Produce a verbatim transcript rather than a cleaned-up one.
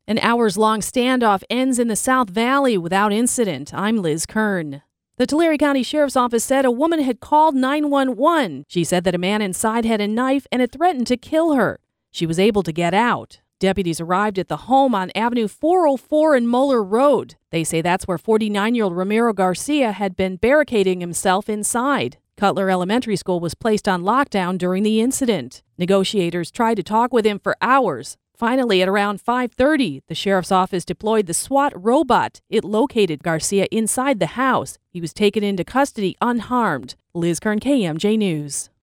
An hours-long standoff ends in the South Valley without incident. I'm Liz Kern. The Tulare County Sheriff's Office said a woman had called nine one one. She said that a man inside had a knife and had threatened to kill her. She was able to get out. Deputies arrived at the home on Avenue four oh four and Moeller Road. They say that's where forty-nine-year-old Ramiro Garcia had been barricading himself inside. Cutler Elementary School was placed on lockdown during the incident. Negotiators tried to talk with him for hours. Finally, at around five thirty, the sheriff's office deployed the SWAT robot. It located Garcia inside the house. He was taken into custody unharmed. Liz Kern, K M J News.